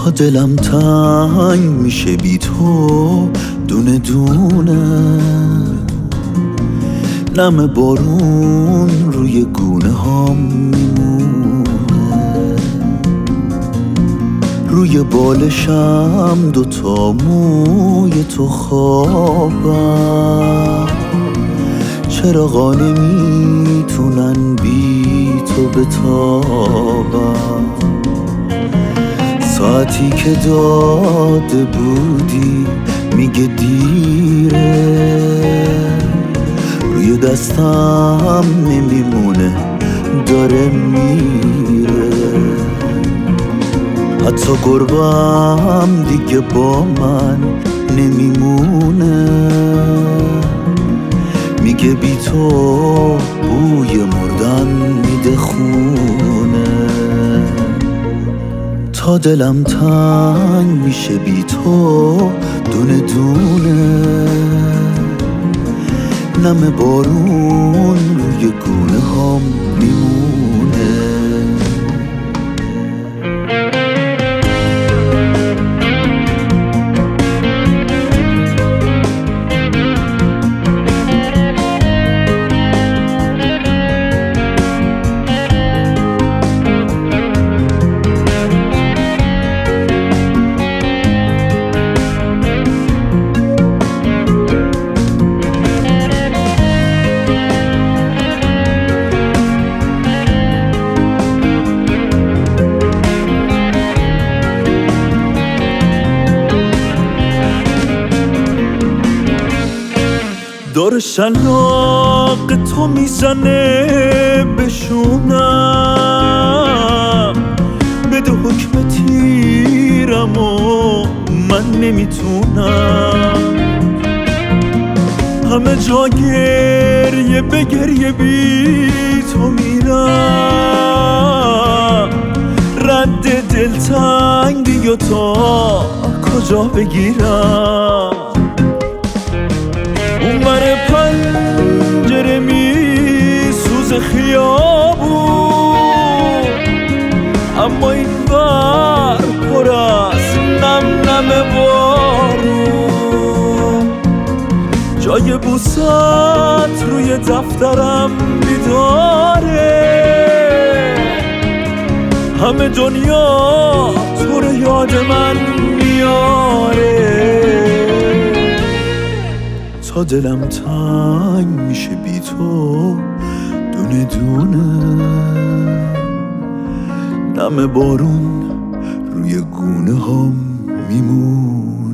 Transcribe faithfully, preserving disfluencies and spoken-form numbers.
تا دلم تنگ میشه بی تو دونه دونه، نم بارون روی گونه هام میمونه، روی بالشم دوتا موی تو خوابم، چراغا نمیتونن بی تو بتابم، ساعتی که داده بودی میگه دیره، روی دستم نمیمونه داره میره، حتی قربم دیگه با من نمیمونه، میگه بی تو بوی مردن میده خونه، تا دلم تنگ میشه بی تو دونه دونه، نم بارون روی گونه هام میمونه. دور شلاق تو میزنه بشونم، بده حکم تیرم و من نمیتونم، همه جا گریه به گریه بی تو میرم، رد دلتنگی و تا کجا بگیرم، اون بر پنجره می سوز خیابون، اما این بر پر از نم نم بارون، جای بوست روی دفترم بیداره، همه دنیا تو رو یاد من میاره، تا دلم تنگ میشه بی تو دونه دونه، نم بارون روی گونه هام میمون.